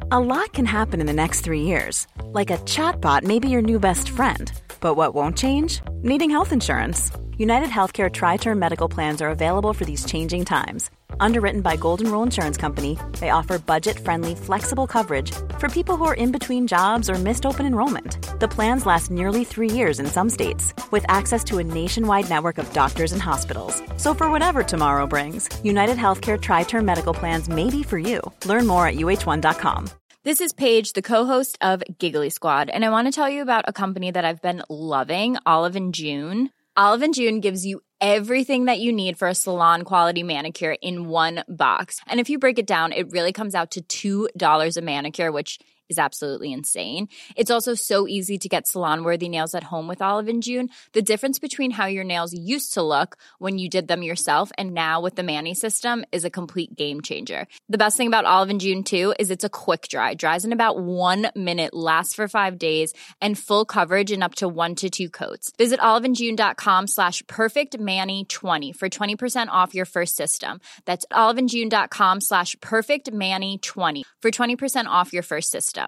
A lot can happen in the next 3 years. Like a chatbot may be your new best friend. But what won't change? Needing health insurance. United Healthcare Tri-Term Medical Plans are available for these changing times. Underwritten by Golden Rule Insurance Company, they offer budget-friendly, flexible coverage for people who are in between jobs or missed open enrollment. The plans last nearly 3 years in some states, with access to a nationwide network of doctors and hospitals. So for whatever tomorrow brings, United Healthcare Tri-Term Medical Plans may be for you. Learn more at uh1.com. This is Paige, the co-host of Giggly Squad, and I want to tell you about a company that I've been loving, Olive and June. Olive & June gives you everything that you need for a salon-quality manicure in one box. And if you break it down, it really comes out to $2 a manicure, which is absolutely insane. It's also so easy to get salon-worthy nails at home with Olive & June. The difference between how your nails used to look when you did them yourself and now with the Mani system is a complete game changer. The best thing about Olive & June, too, is it's a quick dry. Dries in about 1 minute, lasts for 5 days, and full coverage in up to 1 to 2 coats. Visit oliveandjune.com/perfectmani20 for 20% off your first system. That's oliveandjune.com/perfectmani20 for 20% off your first system.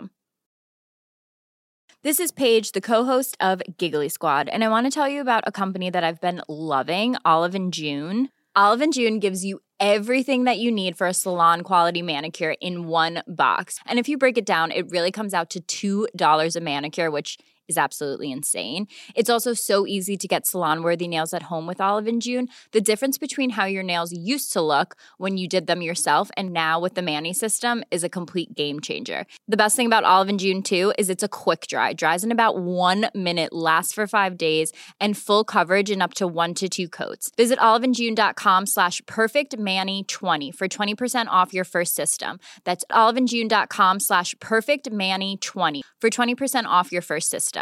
This is Paige, the co-host of Giggly Squad, and I want to tell you about a company that I've been loving, Olive & June. Olive & June gives you everything that you need for a salon-quality manicure in one box. And if you break it down, it really comes out to $2 a manicure, which is absolutely insane. It's also so easy to get salon-worthy nails at home with Olive & June. The difference between how your nails used to look when you did them yourself and now with the Mani system is a complete game changer. The best thing about Olive & June, too, is it's a quick dry. Dries in about 1 minute, lasts for 5 days, and full coverage in up to 1 to 2 coats. Visit oliveandjune.com/perfectmani20 for 20% off your first system. That's oliveandjune.com/perfectmani20 for 20% off your first system.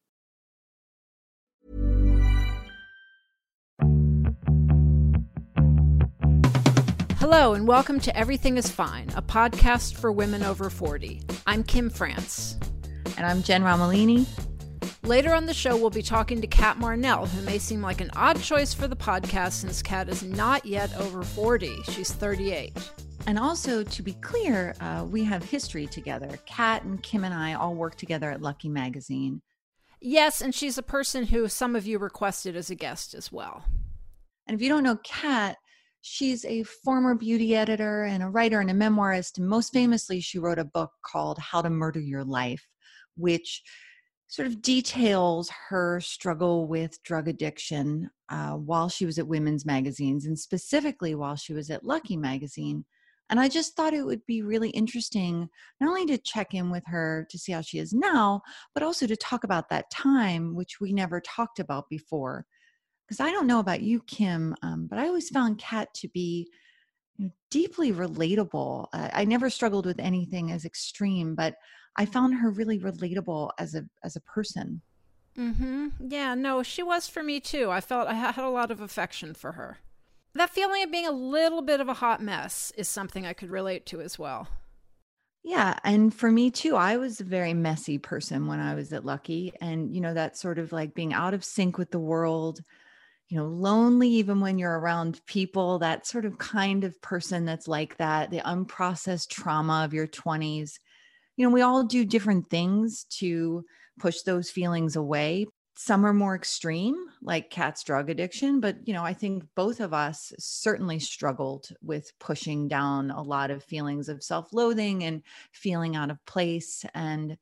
Hello and welcome to Everything is Fine, a podcast for women over 40. I'm Kim France. And I'm Jen Romolini. Later on the show, we'll be talking to Kat Marnell, who may seem like an odd choice for the podcast since Kat is not yet over 40. She's 38. And also, to be clear, we have history together. Kat and Kim and I all work together at Lucky Magazine. Yes, and she's a person who some of you requested as a guest as well. And if you don't know Kat, she's a former beauty editor and a writer and a memoirist. And most famously, she wrote a book called How to Murder Your Life, which sort of details her struggle with drug addiction while she was at women's magazines, and specifically while she was at Lucky Magazine. And I just thought it would be really interesting not only to check in with her to see how she is now, but also to talk about that time, which we never talked about before. Because I don't know about you, Kim, but I always found Kat to be deeply relatable. I never struggled with anything as extreme, but I found her really relatable as a person. Mm-hmm. Yeah, no, she was for me too. I felt I had a lot of affection for her. That feeling of being a little bit of a hot mess is something I could relate to as well. Yeah. And for me too, I was a very messy person when I was at Lucky. And, that sort of like being out of sync with the world, lonely even when you're around people, that sort of kind of person that's like that, the unprocessed trauma of your 20s. We all do different things to push those feelings away. Some are more extreme, like Kat's drug addiction. But, I think both of us certainly struggled with pushing down a lot of feelings of self-loathing and feeling out of place. And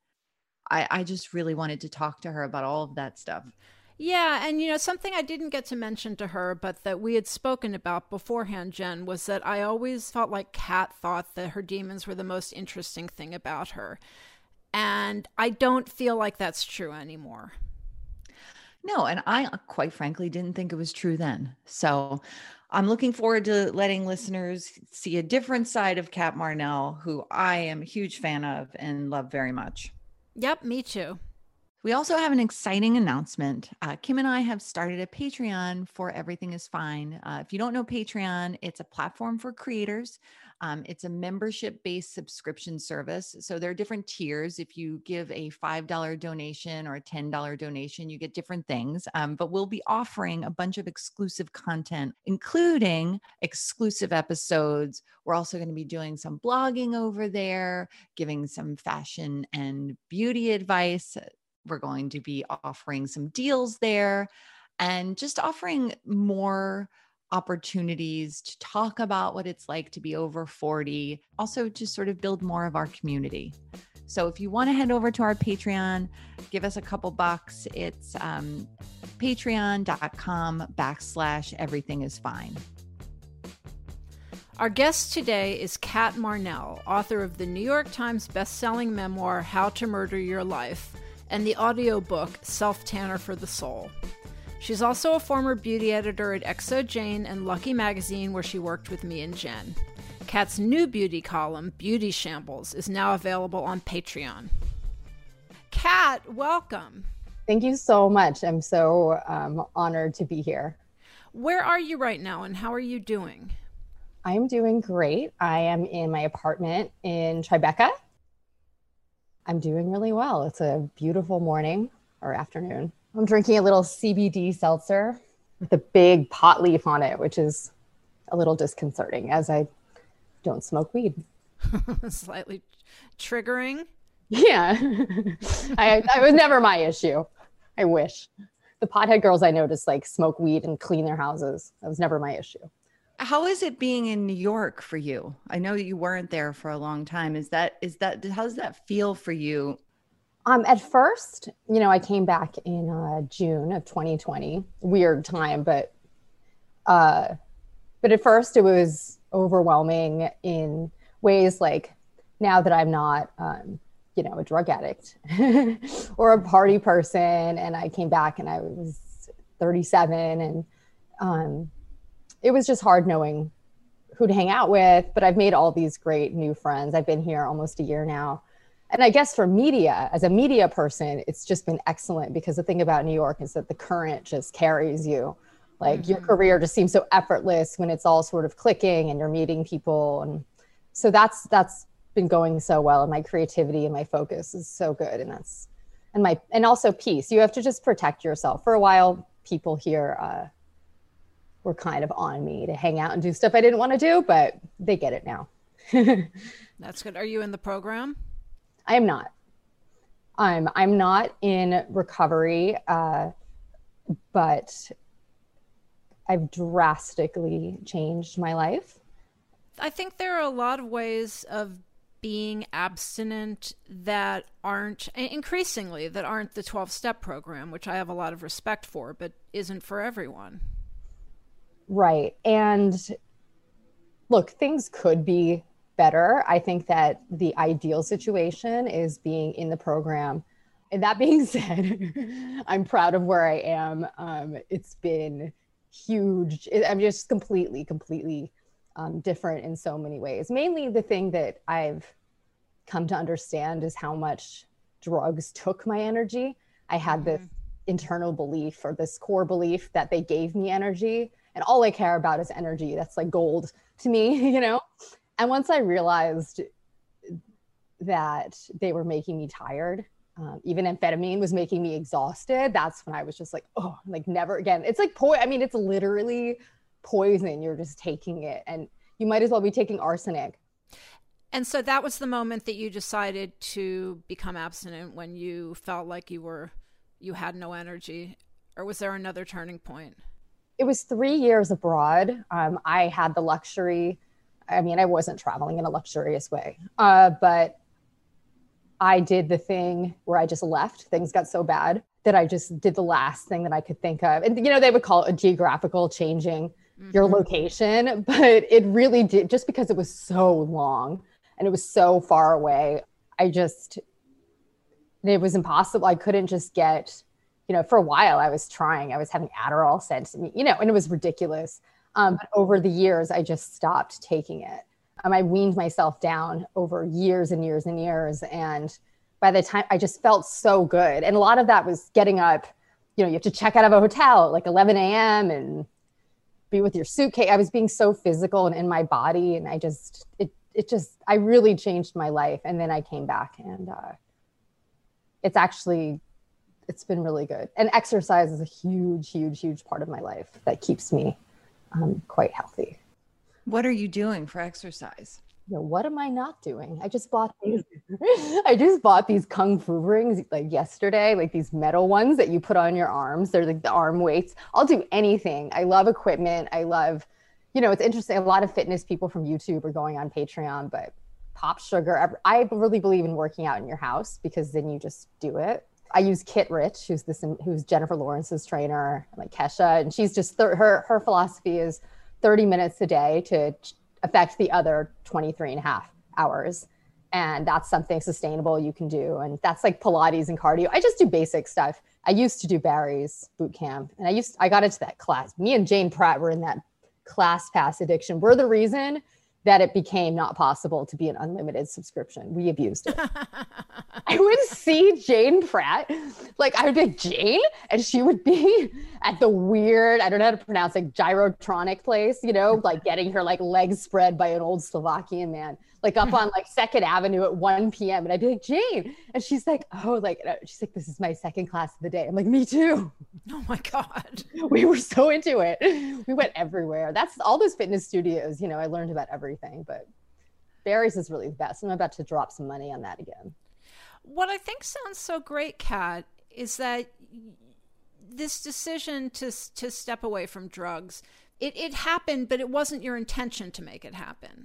I just really wanted to talk to her about all of that stuff. Yeah. And, something I didn't get to mention to her, but that we had spoken about beforehand, Jen, was that I always felt like Kat thought that her demons were the most interesting thing about her. And I don't feel like that's true anymore. No, and I, quite frankly, didn't think it was true then. So I'm looking forward to letting listeners see a different side of Kat Marnell, who I am a huge fan of and love very much. Yep, me too. We also have an exciting announcement. Kim and I have started a Patreon for Everything is Fine. If you don't know Patreon, it's a platform for creators. It's a membership-based subscription service. So there are different tiers. If you give a $5 donation or a $10 donation, you get different things. But we'll be offering a bunch of exclusive content, including exclusive episodes. We're also going to be doing some blogging over there, giving some fashion and beauty advice. We're going to be offering some deals there and just offering more opportunities to talk about what it's like to be over 40, also to sort of build more of our community. So if you want to head over to our Patreon, give us a couple bucks. It's patreon.com/everythingisfine. Our guest today is Kat Marnell, author of the New York Times bestselling memoir, How to Murder Your Life, and the audiobook, Self-Tanner for the Soul. She's also a former beauty editor at Exo Jane and Lucky Magazine, where she worked with me and Jen. Kat's new beauty column, Beauty Shambles, is now available on Patreon. Kat, welcome. Thank you so much. I'm so honored to be here. Where are you right now, and how are you doing? I'm doing great. I am in my apartment in Tribeca. I'm doing really well. It's a beautiful morning or afternoon. I'm drinking a little CBD seltzer with a big pot leaf on it, which is a little disconcerting as I don't smoke weed. Slightly triggering. Yeah. I was never my issue. I wish. The pothead girls I know just like smoke weed and clean their houses. That was never my issue. How is it being in New York for you? I know you weren't there for a long time. How does that feel for you? At first, I came back in June of 2020. Weird time, but at first it was overwhelming in ways like now that I'm not, a drug addict or a party person, and I came back and I was 37, and it was just hard knowing who to hang out with. But I've made all these great new friends. I've been here almost a year now. And I guess for media, as a media person, it's just been excellent, because the thing about New York is that the current just carries you. Like your career just seems so effortless when it's all sort of clicking and you're meeting people. And so that's been going so well. And my creativity and my focus is so good. And also peace. You have to just protect yourself. For a while, people here were kind of on me to hang out and do stuff I didn't want to do, but they get it now. That's good. Are you in the program? I am not. I'm not in recovery, but I've drastically changed my life. I think there are a lot of ways of being abstinent that aren't the 12-step program, which I have a lot of respect for, but isn't for everyone. Right. And look, things could be better. I think that the ideal situation is being in the program. And that being said, I'm proud of where I am. It's been huge. I'm just completely different in so many ways. Mainly the thing that I've come to understand is how much drugs took my energy. I had this internal belief, or this core belief, that they gave me energy, and all I care about is energy. That's like gold to me, And once I realized that they were making me tired, even amphetamine was making me exhausted, that's when I was just like, oh, like never again. It's like it's literally poison. You're just taking it, and you might as well be taking arsenic. And so that was the moment that you decided to become abstinent, when you felt like you had no energy, or was there another turning point? It was 3 years abroad. I had the luxury. I wasn't traveling in a luxurious way, but I did the thing where I just left. Things got so bad that I just did the last thing that I could think of. And, they would call it a geographical changing your location, but it really did, just because it was so long and it was so far away. It was impossible. I couldn't just get, for a while I was having Adderall sent to me, and it was ridiculous. But over the years, I just stopped taking it. I weaned myself down over years and years and years. And by the time, I just felt so good. And a lot of that was getting up, you have to check out of a hotel at like 11 a.m. and be with your suitcase. I was being so physical and in my body. And I really changed my life. And then I came back, and it's been really good. And exercise is a huge, huge, huge part of my life that keeps me quite healthy. What are you doing for exercise? What am I not doing? I just bought these Kung Fu rings like yesterday, like these metal ones that you put on your arms. They're like the arm weights. I'll do anything. I love equipment. I love, it's interesting. A lot of fitness people from YouTube are going on Patreon, but Pop Sugar, I really believe in working out in your house, because then you just do it. I use Kit Rich, who's Jennifer Lawrence's trainer, like Kesha, and she's just her philosophy is 30 minutes a day to affect the other 23 and a half hours. And that's something sustainable you can do. And that's like Pilates and cardio. I just do basic stuff. I used to do Barry's boot camp, and I got into that class. Me and Jane Pratt were in that class pass addiction. We're the reason that it became not possible to be an unlimited subscription. We abused it. I would see Jane Pratt, like I would be like, Jane, and she would be at the weird, I don't know how to pronounce, like Gyrotronic place, like getting her like legs spread by an old Slovakian man, like up on like 2nd Avenue at 1 p.m. And I'd be like, Jane. And she's like, she's like, this is my second class of the day. I'm like, me too. Oh my God. We were so into it. We went everywhere. That's all those fitness studios, I learned about everything, but Barry's is really the best. I'm about to drop some money on that again. What I think sounds so great, Kat, is that this decision to step away from drugs, it happened, but it wasn't your intention to make it happen.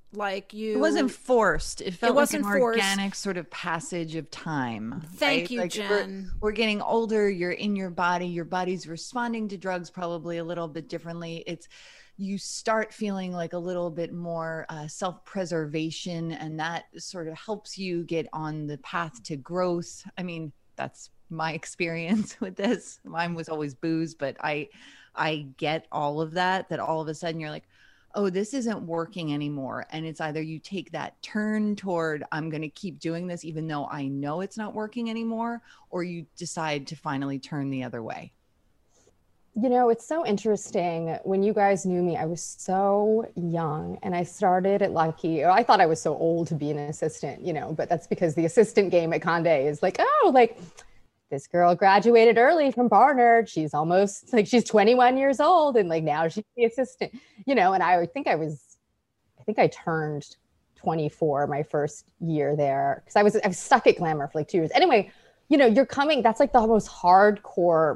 It wasn't forced. It felt like an forced. Organic sort of passage of time. Thank you, like Jen. We're getting older. You're in your body's responding to drugs probably a little bit differently. You start feeling like a little bit more self-preservation, and that sort of helps you get on the path to growth. I mean, that's my experience with this. Mine was always booze, but I get all of that all of a sudden you're like, oh, this isn't working anymore. And it's either you take that turn toward, I'm going to keep doing this, even though I know it's not working anymore, or you decide to finally turn the other way. It's so interesting. When you guys knew me, I was so young, and I started at Lucky. I thought I was so old to be an assistant, but that's because the assistant game at Condé is like, oh, like this girl graduated early from Barnard. She's almost like, she's 21 years old. And like, now she's the assistant, and I think I turned 24 my first year there. Cause I was stuck at Glamour for like 2 years. Anyway, that's like the most hardcore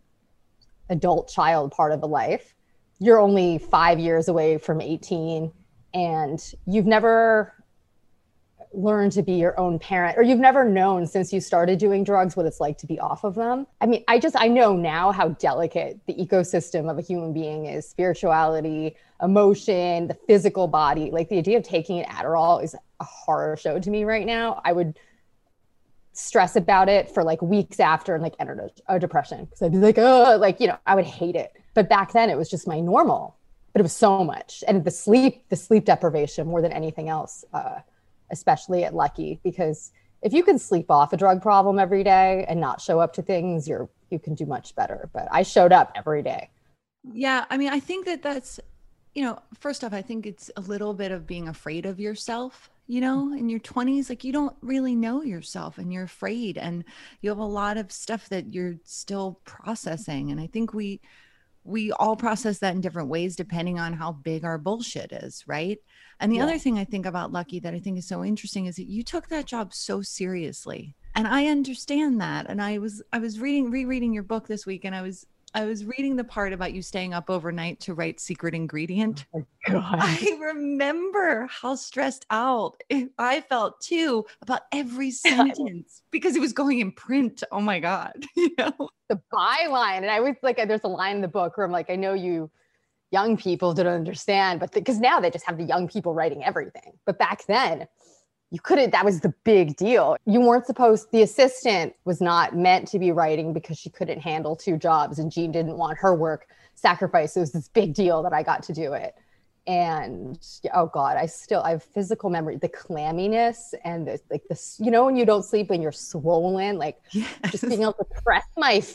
adult child part of the life. You're only 5 years away from 18, and you've never learned to be your own parent, or you've never known since you started doing drugs what it's like to be off of them. I mean, I know now how delicate the ecosystem of a human being is. Spirituality, emotion, the physical body. Like the idea of taking an Adderall is a horror show to me right now. I would stress about it for like weeks after and like enter a depression, because I'd be like, oh, like, I would hate it. But back then it was just my normal, but it was so much. And the sleep deprivation more than anything else, especially at Lucky, because if you can sleep off a drug problem every day and not show up to things, you can do much better. But I showed up every day. Yeah. I mean, I think that's, first off, I think it's a little bit of being afraid of yourself, in your 20s, like you don't really know yourself and you're afraid, and you have a lot of stuff that you're still processing. And I think we all process that in different ways, depending on how big our bullshit is. Right. And the other thing I think about Lucky that I think is so interesting is that you took that job so seriously. And I understand that. And I was rereading your book this week, and I was reading the part about you staying up overnight to write Secret Ingredient. Oh my God. I remember how stressed out I felt too about every sentence because it was going in print. Oh my God. The byline. And I was like, there's a line in the book where I'm like, I know you young people don't understand, but because now they just have the young people writing everything. But back then, you couldn't, that was the big deal. You weren't the assistant was not meant to be writing because she couldn't handle 2 jobs, and Jean didn't want her work sacrificed. So it was this big deal that I got to do it. And oh God, I have physical memory, the clamminess and this, when you don't sleep and you're swollen, like just being able to press my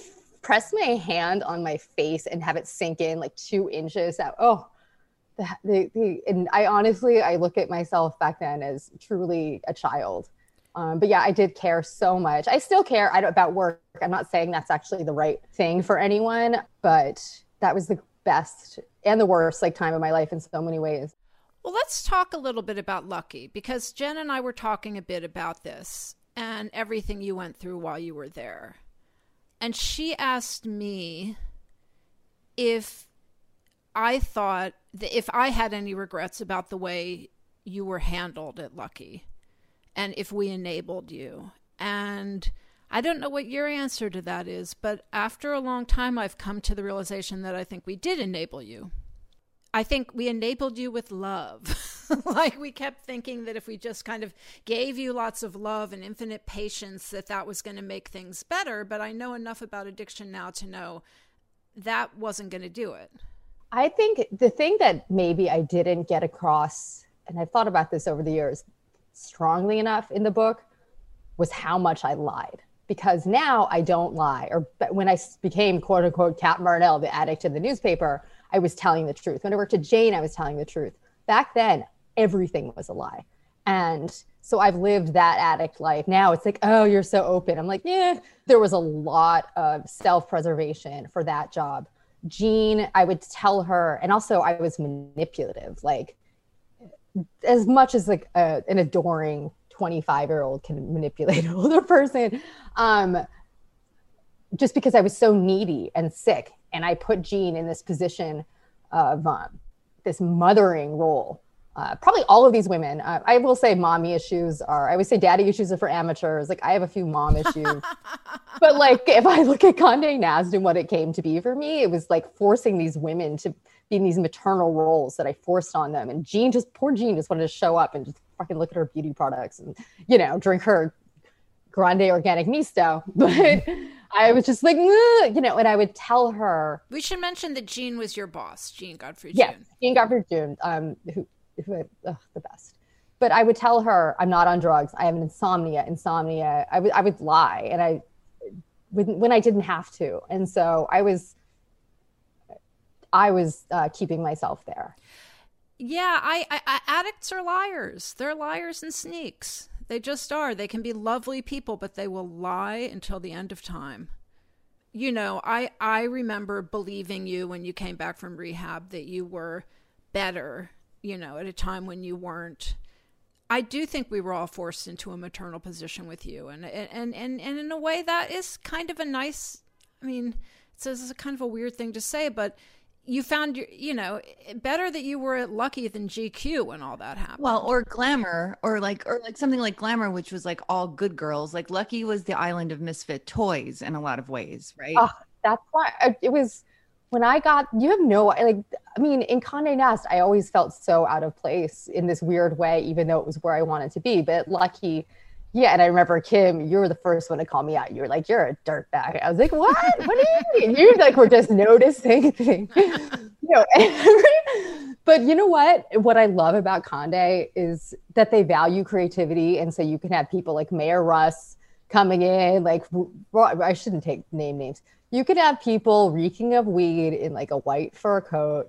press my hand on my face and have it sink in like 2 inches. And I look at myself back then as truly a child. But yeah, I did care so much. I still care about work. I'm not saying that's actually the right thing for anyone, but that was the best and the worst like time of my life in so many ways. Well, let's talk a little bit about Lucky, because Jen and I were talking a bit about this and everything you went through while you were there. And she asked me if I thought that if I had any regrets about the way you were handled at Lucky and if we enabled you. And I don't know what your answer to that is, but after a long time, I've come to the realization that I think we did enable you. I think we enabled you with love. Like we kept thinking that if we just kind of gave you lots of love and infinite patience, that was going to make things better. But I know enough about addiction now to know that wasn't going to do it. I think the thing that maybe I didn't get across, and I've thought about this over the years strongly enough in the book, was how much I lied. Because now I don't lie. Or when I became quote unquote Kat Marnell, the addict in the newspaper, I was telling the truth. When I worked at Jane, I was telling the truth. Back then, everything was a lie. And so I've lived that addict life. Now it's like, oh, you're so open. I'm like, yeah, there was a lot of self-preservation for that job. Jean, I would tell her, and also I was manipulative, like as much as like an adoring 25-year-old can manipulate an older person, just because I was so needy and sick. And I put Jean in this position of this mothering role. Probably all of these women, I will say mommy issues I always say daddy issues are for amateurs. Like I have a few mom issues. But like if I look at Condé Nast and what it came to be for me, it was like forcing these women to be in these maternal roles that I forced on them. And poor Jean just wanted to show up and just fucking look at her beauty products and, drink her grande organic misto. But I was just like, and I would tell her. We should mention that Jean was your boss, Jean Gottfried June. Yes, Jean Gottfried June, who the best. But I would tell her I'm not on drugs. I have an insomnia. I would lie, and when I didn't have to, and so I was keeping myself there. Yeah, I addicts are liars. They're liars and sneaks. They just are. They can be lovely people, but they will lie until the end of time. I remember believing you when you came back from rehab that you were better, at a time when you weren't. I do think we were all forced into a maternal position with you. And in a way that is kind of a nice, it's a kind of a weird thing to say, but you found, better that you were Lucky than GQ when all that happened. Well, or Glamour, or like something like Glamour, which was like all good girls. Like Lucky was the island of misfit toys in a lot of ways, right? Oh, that's why it was when I got, in Condé Nast, I always felt so out of place in this weird way, even though it was where I wanted to be. But Lucky, yeah. And I remember, Kim, you were the first one to call me out. You were like, you're a dirtbag. I was like, what? What do you mean? You like were just noticing things. But you know what? What I love about Condé is that they value creativity. And so you can have people like Mayor Russ coming in, like, I shouldn't name names. You could have people reeking of weed in like a white fur coat.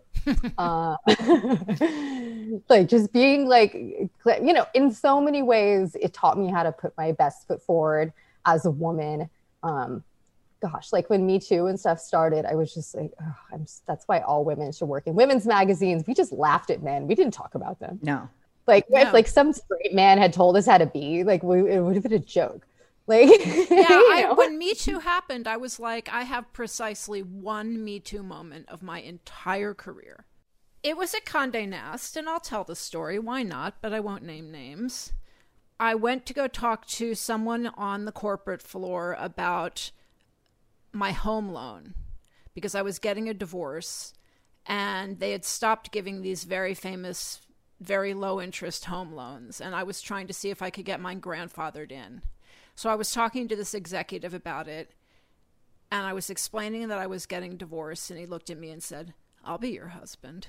Like just being like, in so many ways, it taught me how to put my best foot forward as a woman. Like when Me Too and stuff started, I was just like, that's why all women should work in women's magazines. We just laughed at men. We didn't talk about them. No. If like some straight man had told us how to be, like it would have been a joke. Like, when Me Too happened, I was like, I have precisely one Me Too moment of my entire career. It was at Condé Nast, and I'll tell the story. Why not? But I won't name names. I went to go talk to someone on the corporate floor about my home loan because I was getting a divorce, and they had stopped giving these very famous, very low interest home loans, and I was trying to see if I could get mine grandfathered in. So I was talking to this executive about it, and I was explaining that I was getting divorced, and he looked at me and said, "I'll be your husband."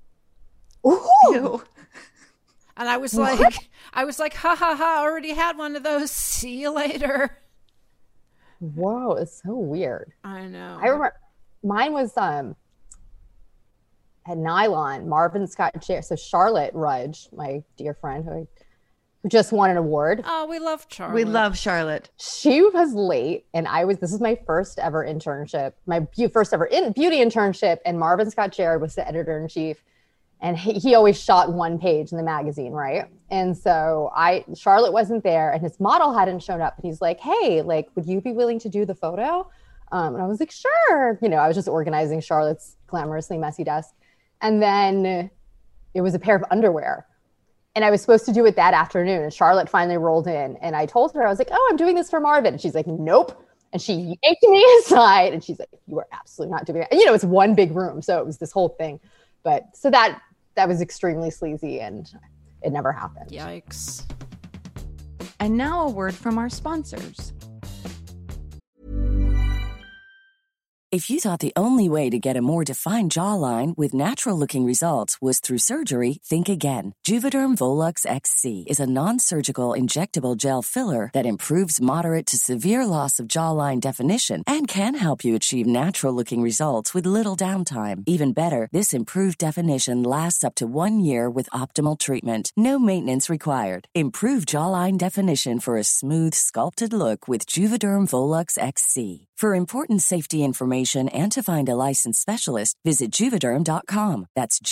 Ooh. And I was like, ha ha ha, already had one of those. See you later. Whoa, it's so weird. I know. I remember mine was at Nylon, Marvin Scott Chair. So Charlotte Rudge, my dear friend who just won an award. Oh, we love Charlotte. We love Charlotte. She was late, and this is my first ever internship, my first ever beauty internship, and Marvin Scott Jared was the editor-in-chief, and he always shot one page in the magazine, right? And so Charlotte wasn't there, and his model hadn't shown up, and he's like, hey, like, would you be willing to do the photo? And I was like, sure. I was just organizing Charlotte's glamorously messy desk. And then it was a pair of underwear. And I was supposed to do it that afternoon. And Charlotte finally rolled in. And I told her, I was like, oh, I'm doing this for Marvin. And she's like, nope. And she yanked me aside. And she's like, you are absolutely not doing it. And, it's one big room. So it was this whole thing. But so that was extremely sleazy. And it never happened. Yikes. And now a word from our sponsors. If you thought the only way to get a more defined jawline with natural-looking results was through surgery, think again. Juvederm Volux XC is a non-surgical injectable gel filler that improves moderate to severe loss of jawline definition and can help you achieve natural-looking results with little downtime. Even better, this improved definition lasts up to 1 year with optimal treatment. No maintenance required. Improve jawline definition for a smooth, sculpted look with Juvederm Volux XC. For important safety information and to find a licensed specialist, visit Juvederm.com. That's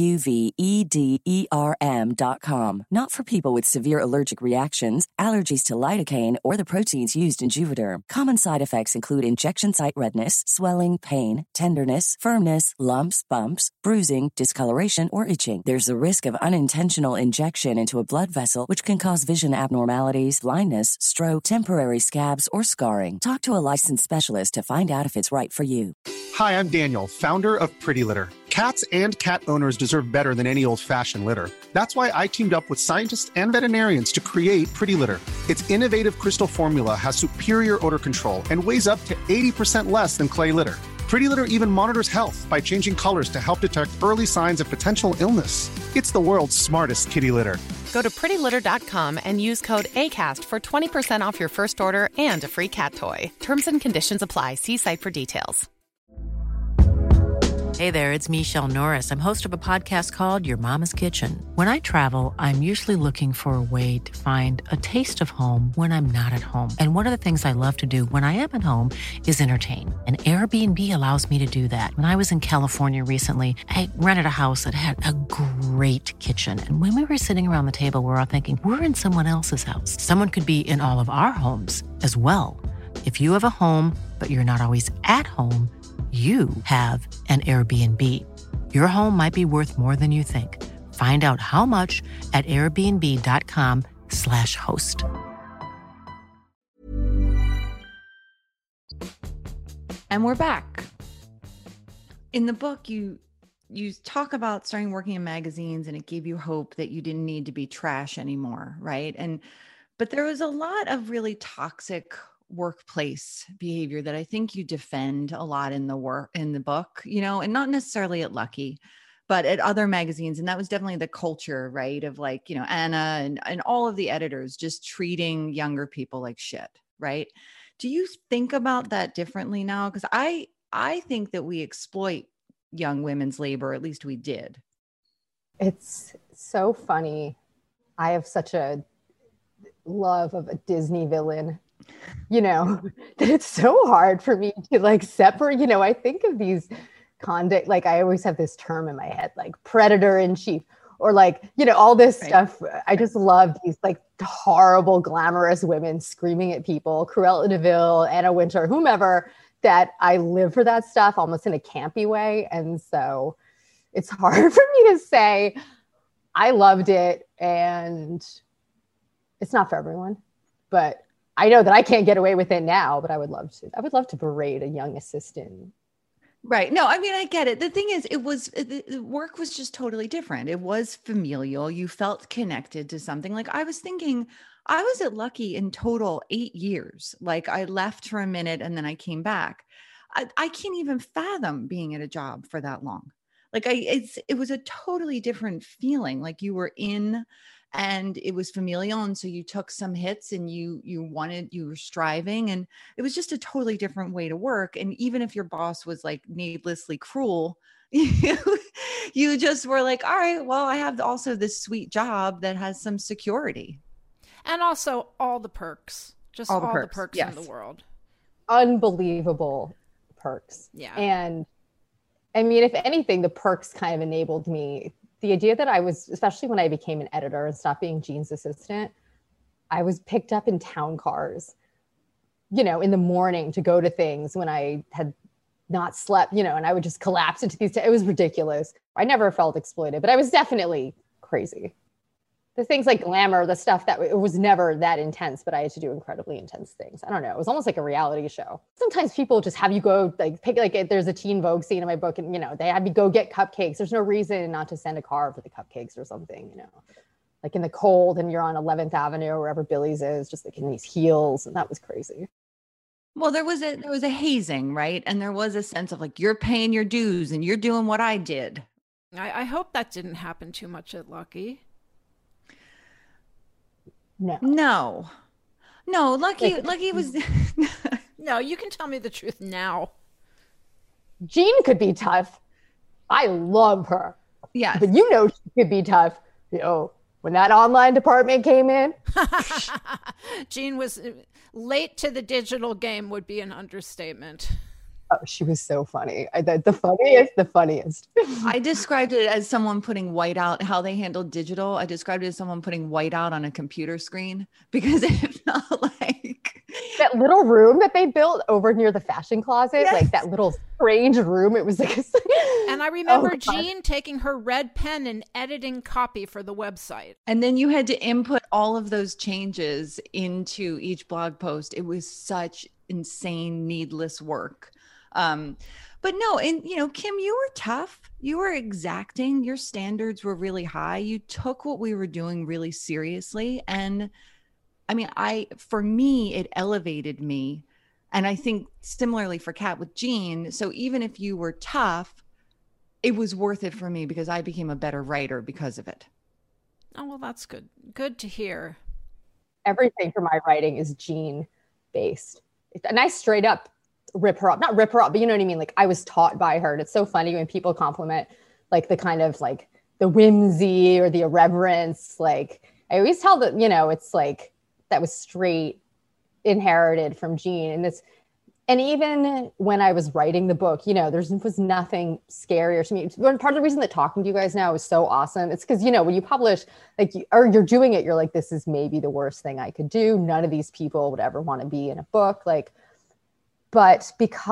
Juvederm.com. Not for people with severe allergic reactions, allergies to lidocaine, or the proteins used in Juvederm. Common side effects include injection site redness, swelling, pain, tenderness, firmness, lumps, bumps, bruising, discoloration, or itching. There's a risk of unintentional injection into a blood vessel, which can cause vision abnormalities, blindness, stroke, temporary scabs, or scarring. Talk to a licensed specialist to find out if it's right for you. Hi, I'm Daniel, founder of Pretty Litter. Cats and cat owners deserve better than any old-fashioned litter. That's why I teamed up with scientists and veterinarians to create Pretty Litter. Its innovative crystal formula has superior odor control and weighs up to 80% less than clay litter. Pretty Litter even monitors health by changing colors to help detect early signs of potential illness. It's the world's smartest kitty litter. Go to prettylitter.com and use code ACAST for 20% off your first order and a free cat toy. Terms and conditions apply. See site for details. Hey there, it's Michelle Norris. I'm host of a podcast called Your Mama's Kitchen. When I travel, I'm usually looking for a way to find a taste of home when I'm not at home. And one of the things I love to do when I am at home is entertain. And Airbnb allows me to do that. When I was in California recently, I rented a house that had a great kitchen. And when we were sitting around the table, we were all thinking, we're in someone else's house. Someone could be in all of our homes as well. If you have a home, but you're not always at home, you have an Airbnb. Your home might be worth more than you think. Find out how much at airbnb.com/host. And we're back. In the book, you talk about starting working in magazines, and it gave you hope that you didn't need to be trash anymore, right? But there was a lot of really toxic workplace behavior that I think you defend a lot in the book, and not necessarily at Lucky, but at other magazines. And that was definitely the culture, right? Of like, Anna and all of the editors just treating younger people like shit, right? Do you think about that differently now? Because I think that we exploit young women's labor, at least we did. It's so funny. I have such a love of a Disney villain, that it's so hard for me to like separate, I think of these conduct, like I always have this term in my head, like predator in chief, or like, all this stuff. I just love these like horrible, glamorous women screaming at people, Cruella de Vil, Anna Wintour, whomever, that I live for that stuff almost in a campy way. And so it's hard for me to say I loved it and it's not for everyone, but I know that I can't get away with it now, but I would love to. I would love to berate a young assistant. Right. No, I mean, I get it. The thing is, the work was just totally different. It was familial. You felt connected to something. Like I was thinking, I was at Lucky in total 8 years. Like I left for a minute and then I came back. I can't even fathom being at a job for that long. Like it was a totally different feeling. Like you were in and it was familial. And so you took some hits and you were striving, and it was just a totally different way to work. And even if your boss was like needlessly cruel, you just were like, all right, well, I have also this sweet job that has some security. And also all the perks, just all the perks yes. in the world. Unbelievable perks. Yeah. And I mean, if anything, the perks kind of enabled me. The idea that I was, especially when I became an editor and stopped being Jean's assistant, I was picked up in town cars, in the morning to go to things when I had not slept, and I would just collapse into these. It was ridiculous. I never felt exploited, but I was definitely crazy. The things like Glamour, the stuff that it was never that intense, but I had to do incredibly intense things. I don't know. It was almost like a reality show. Sometimes people just have you go there's a Teen Vogue scene in my book, and they had me go get cupcakes. There's no reason not to send a car for the cupcakes or something, like in the cold, and you're on 11th Avenue or wherever Billy's is, just like in these heels, and that was crazy. Well, there was a hazing, right? And there was a sense of like, you're paying your dues and you're doing what I did. I hope that didn't happen too much at Lucky. No, Lucky was. No, you can tell me the truth now. Jean could be tough. I love her. Yeah, but she could be tough. When that online department came in, Jean was late to the digital game would be an understatement. Oh, she was so funny. The funniest. I described it as someone putting white out, how they handled digital. I described it as someone putting white out on a computer screen, because it felt like that little room that they built over near the fashion closet, yes. Like that little strange room. It was like, and I remember Jean taking her red pen and editing copy for the website. And then you had to input all of those changes into each blog post. It was such insane, needless work. But no, and Kim, you were tough. You were exacting. Your standards were really high. You took what we were doing really seriously. And I mean, for me, it elevated me. And I think similarly for Kat with Jean. So even if you were tough, it was worth it for me because I became a better writer because of it. Oh, well, that's good. Good to hear. Everything for my writing is Jean based. And I straight up not rip her up, but you know what I mean? Like, I was taught by her. And it's so funny when people compliment like the kind of like the whimsy or the irreverence. Like, I always tell that, it's like that was straight inherited from Jean. And even when I was writing the book, there was nothing scarier to me. Part of the reason that talking to you guys now is so awesome, it's because, when you publish, or you're doing it, you're like, this is maybe the worst thing I could do. None of these people would ever want to be in a book. But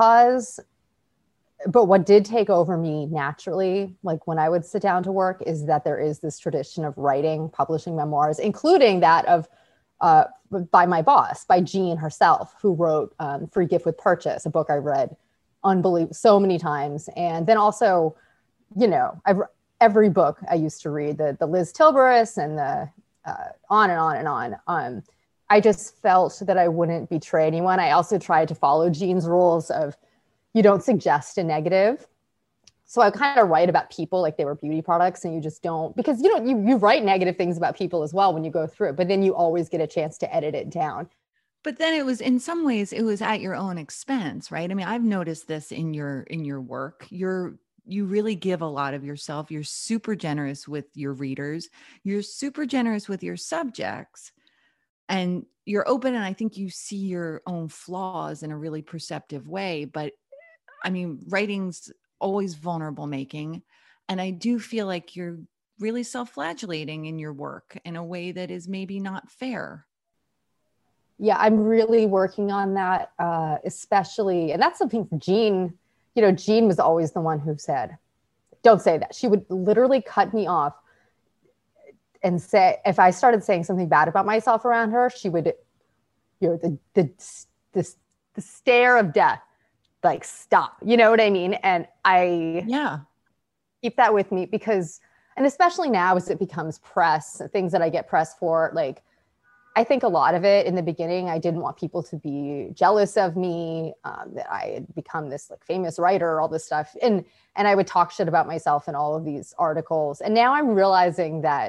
what did take over me naturally, like when I would sit down to work, is that there is this tradition of writing, publishing memoirs, including that of by my boss, by Jean herself, who wrote Free Gift with Purchase, a book I read so many times. And then also, every book I used to read, the Liz Tilberis and the on and on and on. I just felt that I wouldn't betray anyone. I also tried to follow Jean's rules of you don't suggest a negative. So I kind of write about people like they were beauty products, and you just don't, because you write negative things about people as well when you go through it, but then you always get a chance to edit it down. But then it was, in some ways, it was at your own expense, right? I mean, I've noticed this in your work. You really give a lot of yourself. You're super generous with your readers. You're super generous with your subjects. And you're open, and I think you see your own flaws in a really perceptive way. But I mean, writing's always vulnerable making. And I do feel like you're really self-flagellating in your work in a way that is maybe not fair. Yeah, I'm really working on that, especially, and that's something Jean, Jean was always the one who said, don't say that. She would literally cut me off and say, if I started saying something bad about myself around her, she would, the stare of death, like, stop, you know what I mean? And I keep that with me because, and especially now as it becomes press, things that I get press for, like, I think a lot of it in the beginning, I didn't want people to be jealous of me, that I had become this like famous writer, all this stuff. And I would talk shit about myself in all of these articles. And now I'm realizing that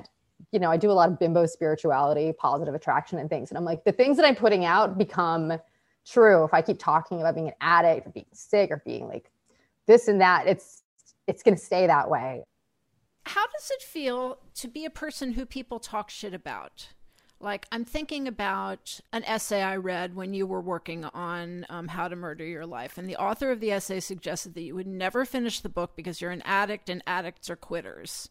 you know, I do a lot of bimbo spirituality, positive attraction and things. And I'm like, the things that I'm putting out become true. If I keep talking about being an addict or being sick or being like this and that, it's going to stay that way. How does it feel to be a person who people talk shit about? Like, I'm thinking about an essay I read when you were working on How to Murder Your Life. And the author of the essay suggested that you would never finish the book because you're an addict and addicts are quitters.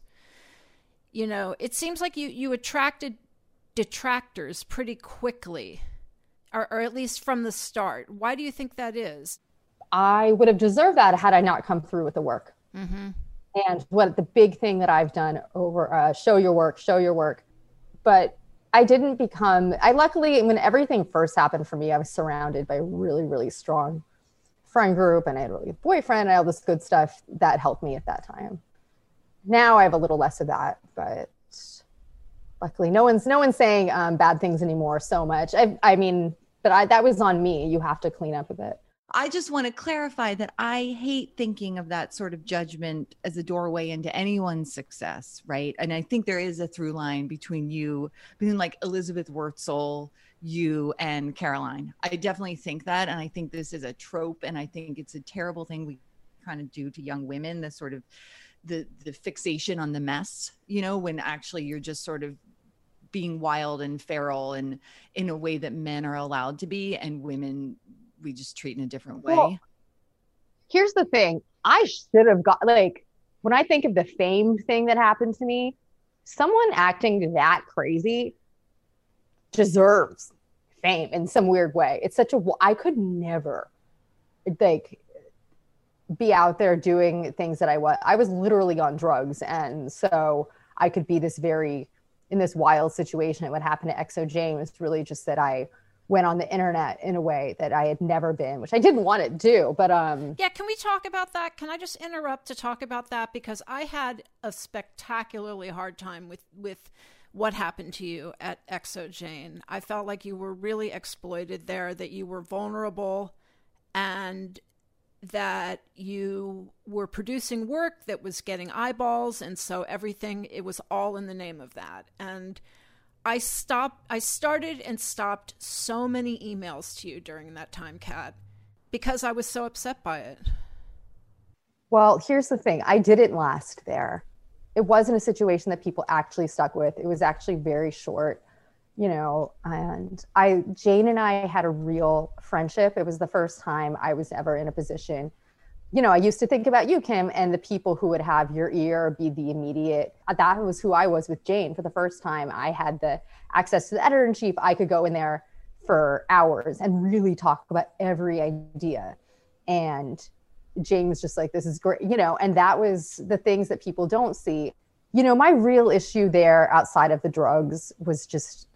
You know, it seems like you attracted detractors pretty quickly, or at least from the start. Why do you think that is? I would have deserved that had I not come through with the work. Mm-hmm. And what the big thing that I've done over show your work. But I didn't I luckily, when everything first happened for me, I was surrounded by a really, really strong friend group, and I had a really good boyfriend and all this good stuff that helped me at that time. Now I have a little less of that, but luckily no one's saying bad things anymore so much. That was on me. You have to clean up a bit. I just want to clarify that I hate thinking of that sort of judgment as a doorway into anyone's success, right? And I think there is a through line between like Elizabeth Wurtzel, you and Caroline. I definitely think that. And I think this is a trope. And I think it's a terrible thing we kind of do to young women, the sort of the fixation on the mess, you know, when actually you're just sort of being wild and feral and in a way that men are allowed to be, and women we just treat in a different way. Well, here's the thing. I should have got, like, when I think of the fame thing that happened to me, someone acting that crazy deserves fame in some weird way. It's I could never like be out there doing things that I was literally on drugs. And so I could be in this wild situation. What happened to XO Jane was really just that I went on the internet in a way that I had never been, which I didn't want to do, but yeah, can we talk about that? Can I just interrupt to talk about that? Because I had a spectacularly hard time with what happened to you at XO Jane. I felt like you were really exploited there, that you were vulnerable, and that you were producing work that was getting eyeballs, and so it was all in the name of that. And I started and stopped so many emails to you during that time, Kat, because I was so upset by it. Well, here's the thing. I didn't last there. It wasn't a situation that people actually stuck with. It was actually very short, you know, and Jane and I had a real friendship. It was the first time I was ever in a position. You know, I used to think about you, Kim, and the people who would have your ear, be the immediate, that was who I was with Jane. For the first time, I had the access to the editor-in-chief. I could go in there for hours and really talk about every idea. And Jane was just like, this is great, you know, and that was the things that people don't see. You know, my real issue there outside of the drugs was just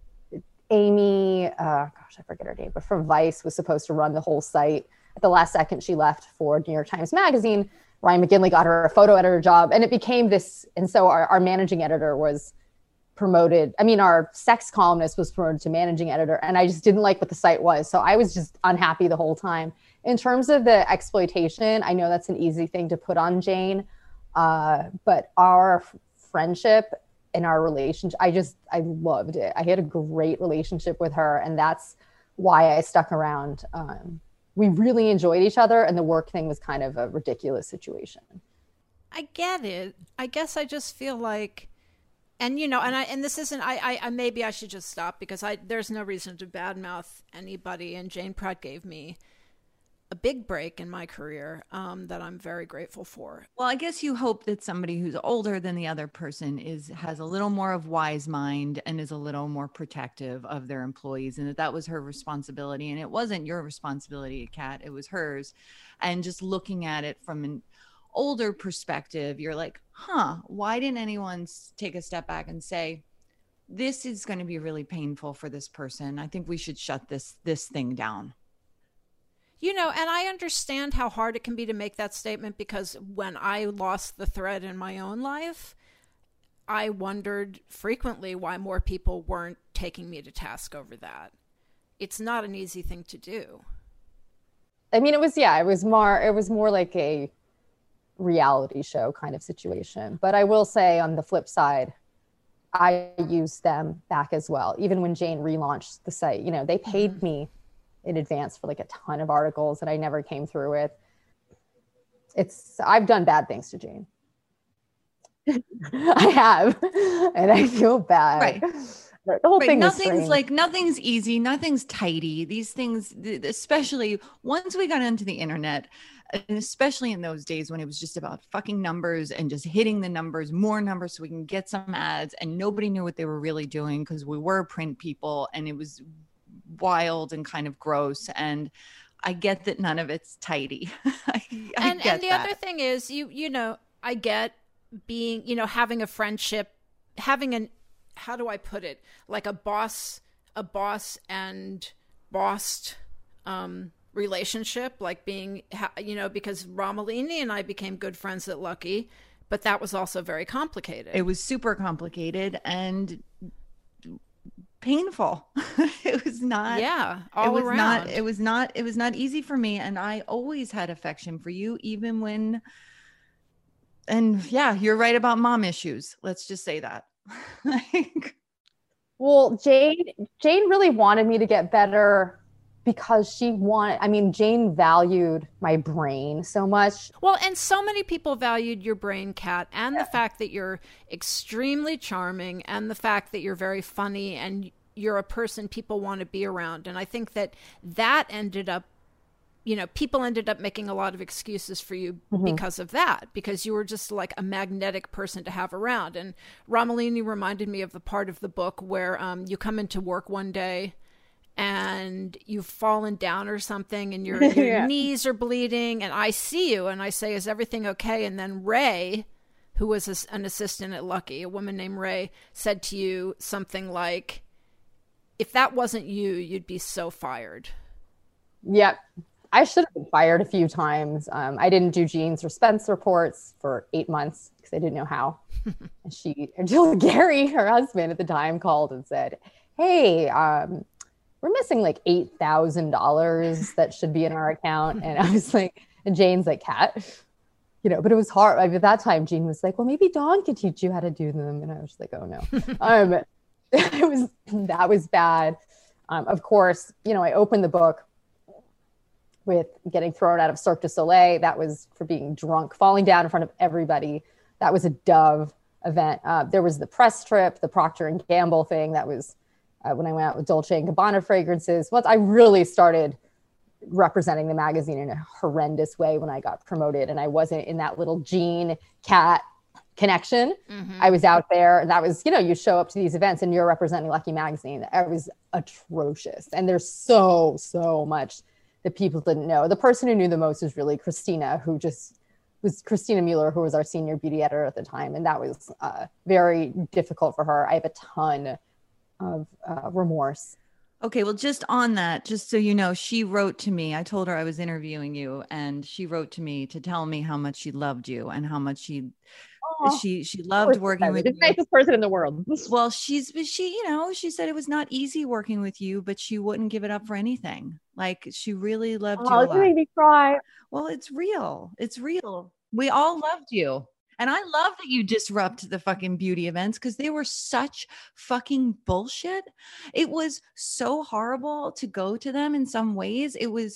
Amy, I forget her name, but from Vice, was supposed to run the whole site. At the last second, she left for New York Times Magazine. Ryan McGinley got her a photo editor job, and it became this. And so our managing editor was promoted. I mean, our sex columnist was promoted to managing editor, and I just didn't like what the site was. So I was just unhappy the whole time. In terms of the exploitation, I know that's an easy thing to put on Jane, but our friendship and our relationship, I loved it. I had a great relationship with her, and that's why I stuck around. We really enjoyed each other, and the work thing was kind of a ridiculous situation. I get it. I guess I just feel like, and you know, and this isn't, I maybe I should just stop, because there's no reason to badmouth anybody, and Jane Pratt gave me a big break in my career that I'm very grateful for. Well, I guess you hope that somebody who's older than the other person has a little more of wise mind and is a little more protective of their employees, and that was her responsibility. And it wasn't your responsibility, Kat, it was hers. And just looking at it from an older perspective, you're like, why didn't anyone take a step back and say, this is going to be really painful for this person. I think we should shut this thing down. You know, and I understand how hard it can be to make that statement, because when I lost the thread in my own life, I wondered frequently why more people weren't taking me to task over that. It's not an easy thing to do. I mean, it was more like a reality show kind of situation. But I will say, on the flip side, I used them back as well. Even when Jane relaunched the site, you know, they paid me in advance for like a ton of articles that I never came through with. I've done bad things to Jane. I have, and I feel bad. Right. The whole thing nothing's easy, nothing's tidy. These things, especially once we got into the internet, and especially in those days when it was just about fucking numbers and just hitting the numbers, more numbers so we can get some ads, and nobody knew what they were really doing because we were print people, and it was wild and kind of gross. And I get that none of it's tidy. And the other thing is, you know, I get being, you know, having a friendship, having an, how do I put it? Like a boss and bossed relationship, like being, you know, because Romolini and I became good friends at Lucky, but that was also very complicated. It was super complicated and painful. It was not. Yeah, all around. It was not easy for me, and I always had affection for you, even when. And yeah, you're right about mom issues. Let's just say that. Well, Jane really wanted me to get better because Jane valued my brain so much. Well, and so many people valued your brain, Kat, and the fact that you're extremely charming, and the fact that you're very funny, and you're a person people want to be around. And I think that ended up, you know, people ended up making a lot of excuses for you because of that, because you were just like a magnetic person to have around. And Romolini reminded me of the part of the book where you come into work one day and you've fallen down or something, and your knees are bleeding, and I see you and I say, is everything okay? And then Ray, who was an assistant at Lucky, a woman named Ray, said to you something like, if that wasn't you, you'd be so fired. Yep. I should have been fired a few times. I didn't do Jean's expense reports for 8 months because I didn't know how. Until Gary, her husband at the time, called and said, hey, we're missing like $8,000 that should be in our account. And I was like, and Jane's like, Kat, you know, but it was hard. At that time, Jean was like, well, maybe Dawn could teach you how to do them. And I was like, oh no. That was bad. Of course, you know, I opened the book with getting thrown out of Cirque du Soleil. That was for being drunk, falling down in front of everybody. That was a Dove event. There was the press trip, the Procter & Gamble thing. That was when I went out with Dolce & Gabbana fragrances. Once I really started representing the magazine in a horrendous way when I got promoted, and I wasn't in that little Jean Kat connection. I was out there, and that was, you know, you show up to these events and you're representing Lucky magazine. It was atrocious. And there's so much that people didn't know. The person who knew the most was really Christina, who just was Christina Mueller, who was our senior beauty editor at the time. And that was very difficult for her. I have a ton of remorse. Okay, well, just on that, just so you know, she wrote to me. I told her I was interviewing you, and she wrote to me to tell me how much she loved you and how much she loved working with you. The nicest person in the world. Well, she said it was not easy working with you, but she wouldn't give it up for anything. Like, she really loved you a lot. Oh, it made me cry. Well, it's real. It's real. We all loved you. And I love that you disrupt the fucking beauty events because they were such fucking bullshit. It was so horrible to go to them in some ways. It was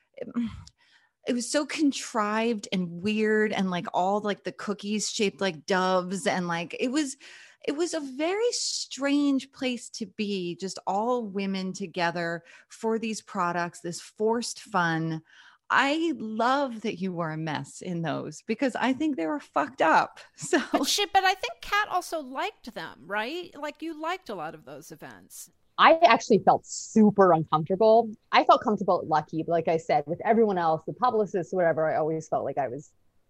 so contrived and weird, and like all like the cookies shaped like doves, and like it was a very strange place to be, just all women together for these products, this forced fun. I love that you were a mess in those because I think they were fucked up. So, but I think Kat also liked them, right? Like, you liked a lot of those events. I actually felt super uncomfortable. I felt comfortable at Lucky, but like I said, with everyone else, the publicists, whatever, I always felt like I was,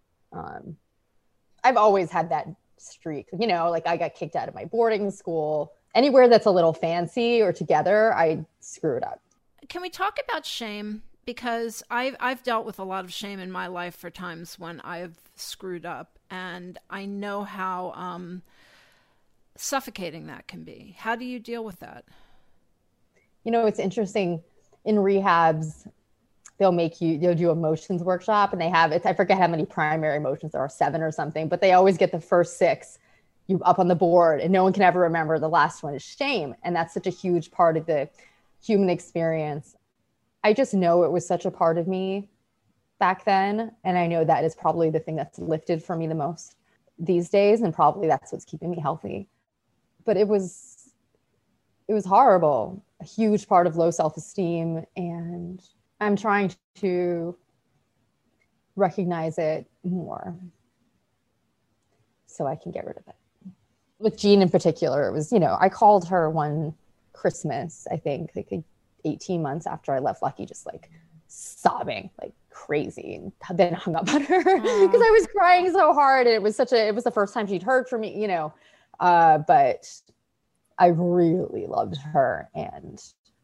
I've always had that streak, you know, like I got kicked out of my boarding school. Anywhere that's a little fancy or together, I screw it up. Can we talk about shame? Because I've dealt with a lot of shame in my life for times when I've screwed up, and I know how suffocating that can be. How do you deal with that? You know, it's interesting. In rehabs, they'll do emotions workshop, and they have, I forget how many primary emotions there are, 7 or something, but they always get the first 6 you up on the board and no one can ever remember the last one is shame. And that's such a huge part of the human experience. I just know it was such a part of me back then. And I know that is probably the thing that's lifted for me the most these days. And probably that's what's keeping me healthy. But it was horrible, a huge part of low self-esteem. And I'm trying to recognize it more so I can get rid of it. With Jean in particular, it was, I called her one Christmas, I think, like 18 months after I left Lucky, just like sobbing like crazy, and then hung up on her because I was crying so hard. And it was the first time she'd heard from me, but I really loved her. And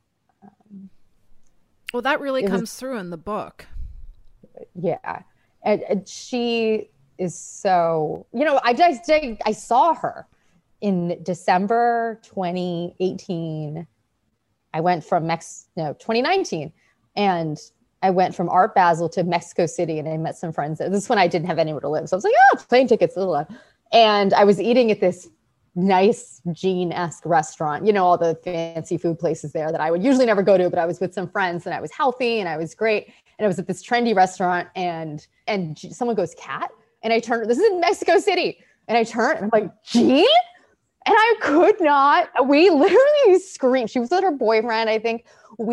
well, that really comes through in the book. Yeah. And she is so, I saw her in December 2018. I went from 2019, and I went from Art Basel to Mexico City, and I met some friends. This is when I didn't have anywhere to live. So I was like, plane tickets. And I was eating at this nice Jean-esque restaurant, all the fancy food places there that I would usually never go to, but I was with some friends and I was healthy and I was great. And I was at this trendy restaurant, and someone goes, Kat? And I turned, this is in Mexico City. And I turned and I'm like, Jean? And I could not, we literally screamed. She was with her boyfriend, I think.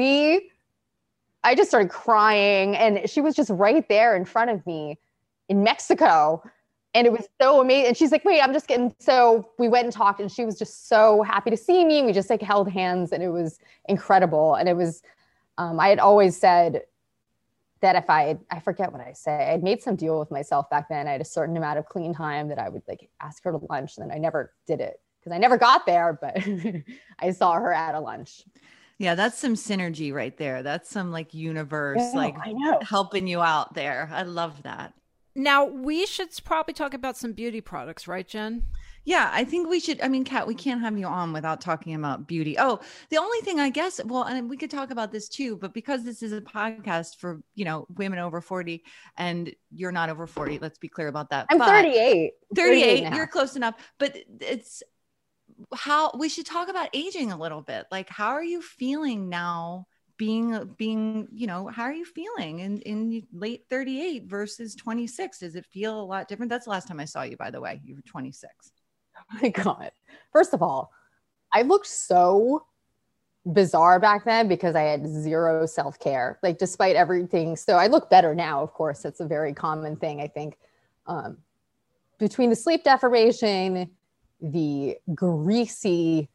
I just started crying, and she was just right there in front of me in Mexico. And it was so amazing. And she's like, wait, I'm just getting, so we went and talked, and she was just so happy to see me. We just like held hands, and it was incredible. And it was, I had always said that if I forget what I say, I'd made some deal with myself back then. I had a certain amount of clean time that I would like ask her to lunch, and then I never did it because I never got there, but I saw her at a lunch. Yeah, that's some synergy right there. That's some like universe, I know. Helping you out there. I love that. Now, we should probably talk about some beauty products, right, Jen? Yeah, I think we should. I mean, Kat, we can't have you on without talking about beauty. Oh, the only thing I guess, well, and we could talk about this too, but because this is a podcast for, women over 40 and you're not over 40, let's be clear about that. I'm 38. 38, you're close enough. But it's how we should talk about aging a little bit. Like, how are you feeling now? Being, how are you feeling in late 38 versus 26? Does it feel a lot different? That's the last time I saw you, by the way. You were 26. Oh my God. First of all, I looked so bizarre back then because I had zero self-care, like despite everything. So I look better now, of course. That's a very common thing, I think. Between the sleep deprivation, the greasy,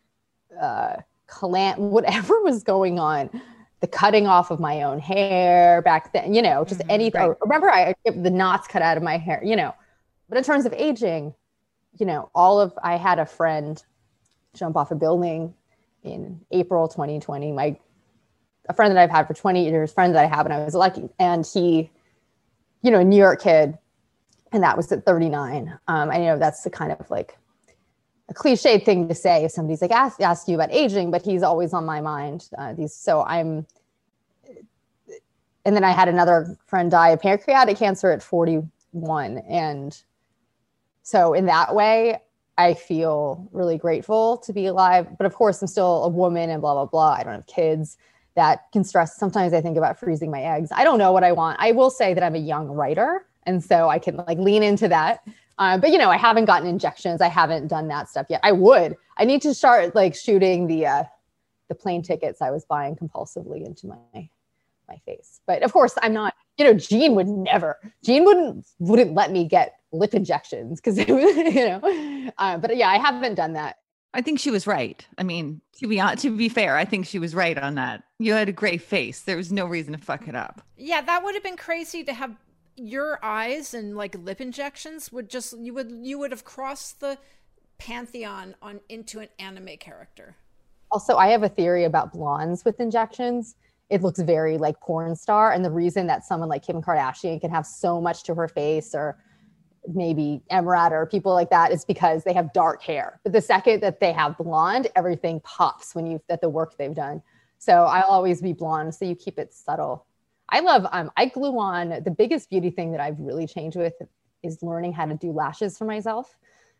whatever was going on, the cutting off of my own hair back then, just anything. Right. Remember, I get the knots cut out of my hair, But in terms of aging, I had a friend jump off a building in April 2020. A friend that I've had for 20 years, friend that I have, and I was lucky. And he, a New York kid, and that was at 39. I know that's the kind of like a cliched thing to say if somebody's like ask you about aging, but he's always on my mind. And then I had another friend die of pancreatic cancer at 41. And so in that way, I feel really grateful to be alive. But of course, I'm still a woman and blah, blah, blah. I don't have kids. That can stress. Sometimes I think about freezing my eggs. I don't know what I want. I will say that I'm a young writer. And so I can like lean into that. But I haven't gotten injections. I haven't done that stuff yet. I would. I need to start like shooting the plane tickets I was buying compulsively into my face. But of course, I'm not. Jean would never. Jean wouldn't let me get lip injections because it was, But yeah, I haven't done that. I think she was right. I mean, to be fair, I think she was right on that. You had a great face. There was no reason to fuck it up. Yeah, that would have been crazy to have. Your eyes and like lip injections you would have crossed the pantheon into an anime character. Also, I have a theory about blondes with injections. It looks very like porn star. And the reason that someone like Kim Kardashian can have so much to her face, or maybe Emrat or people like that, is because they have dark hair. But the second that they have blonde, everything pops at the work they've done. So I'll always be blonde. So you keep it subtle. I glue on. The biggest beauty thing that I've really changed with is learning how to do lashes for myself.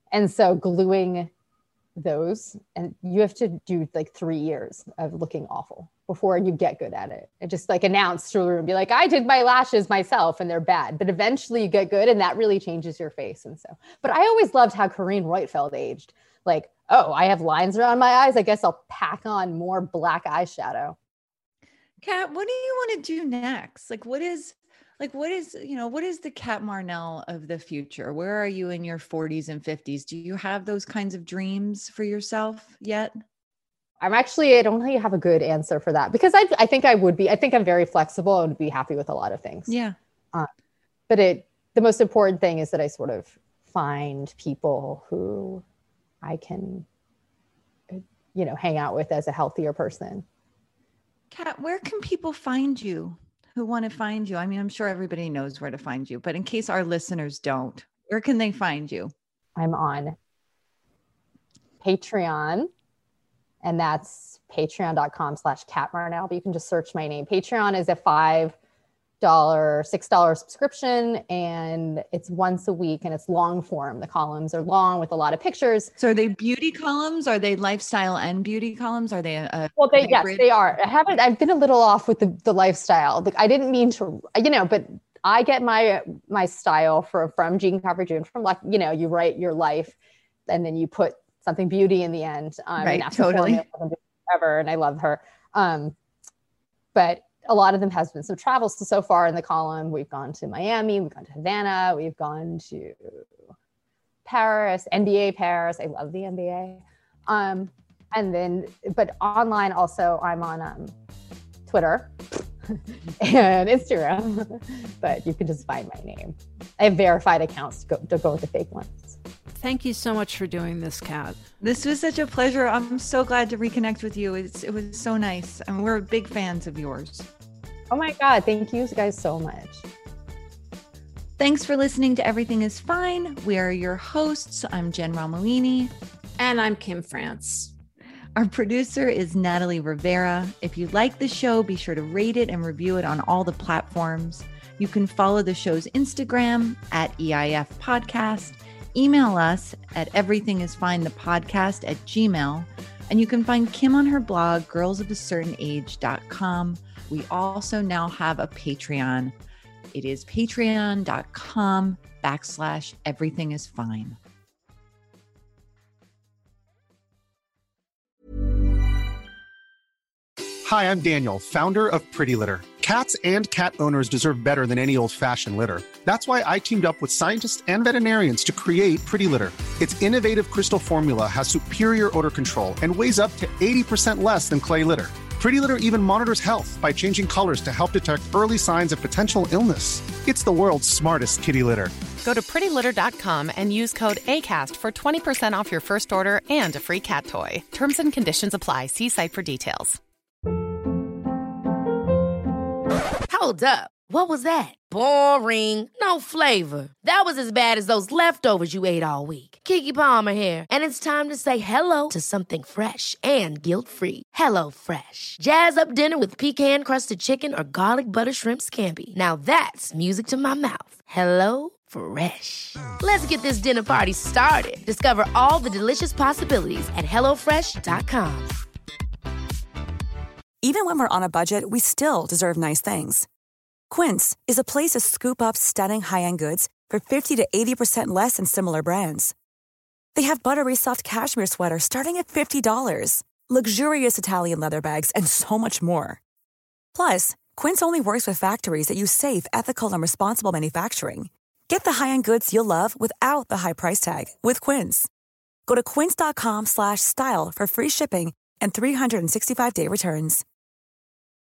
And so gluing those, and you have to do like 3 years of looking awful before you get good at it. And just like announce to the room, be like, I did my lashes myself and they're bad, but eventually you get good and that really changes your face. And so, but I always loved how Corinne Roitfeld aged. Like, oh, I have lines around my eyes. I guess I'll pack on more black eyeshadow. Kat, what do you want to do next? What is the Kat Marnell of the future? Where are you in your 40s and 50s? Do you have those kinds of dreams for yourself yet? I don't really have a good answer for that, because I think I'm very flexible and would be happy with a lot of things. Yeah. But the most important thing is that I sort of find people who I can, hang out with as a healthier person. Kat, where can people find you who want to find you? I mean, I'm sure everybody knows where to find you, but in case our listeners don't, where can they find you? I'm on Patreon, and that's patreon.com/Kat Marnell, but you can just search my name. Patreon is a $5, $6 subscription, and it's once a week, and it's long form. The columns are long with a lot of pictures. So are they beauty columns? Are they lifestyle and beauty columns? Are they yes, they are. I've been a little off with the lifestyle. Like, I didn't mean to, but I get my style from Jean Cover June, from like, you write your life and then you put something beauty in the end. Right, totally. Ever, and I love her. But a lot of them has been some travels. So far in the column, we've gone to Miami, we've gone to Havana, we've gone to Paris, NBA Paris. I love the NBA. But online also, I'm on Twitter and Instagram, but you can just find my name. I have verified accounts to go with the fake ones. Thank you so much for doing this, Kat. This was such a pleasure. I'm so glad to reconnect with you. It was so nice. And we're big fans of yours. Oh my God. Thank you guys so much. Thanks for listening to Everything is Fine. We are your hosts. I'm Jen Romolini. And I'm Kim France. Our producer is Natalie Rivera. If you like the show, be sure to rate it and review it on all the platforms. You can follow the show's Instagram at EIF Podcast. Email us at everythingisfinethepodcast@gmail.com. And you can find Kim on her blog, girlsofacertainage.com. We also now have a Patreon. It is patreon.com/everythingisfine. Hi, I'm Daniel, founder of Pretty Litter. Cats and cat owners deserve better than any old-fashioned litter. That's why I teamed up with scientists and veterinarians to create Pretty Litter. Its innovative crystal formula has superior odor control and weighs up to 80% less than clay litter. Pretty Litter even monitors health by changing colors to help detect early signs of potential illness. It's the world's smartest kitty litter. Go to prettylitter.com and use code ACAST for 20% off your first order and a free cat toy. Terms and conditions apply. See site for details. Hold up. What was that? Boring. No flavor. That was as bad as those leftovers you ate all week. Keke Palmer here, and it's time to say hello to something fresh and guilt-free. Hello Fresh. Jazz up dinner with pecan-crusted chicken or garlic butter shrimp scampi. Now that's music to my mouth. Hello Fresh. Let's get this dinner party started. Discover all the delicious possibilities at HelloFresh.com. Even when we're on a budget, we still deserve nice things. Quince is a place to scoop up stunning high-end goods for 50 to 80% less than similar brands. They have buttery soft cashmere sweaters starting at $50, luxurious Italian leather bags, and so much more. Plus, Quince only works with factories that use safe, ethical, and responsible manufacturing. Get the high-end goods you'll love without the high price tag with Quince. Go to quince.com/style for free shipping and 365-day returns.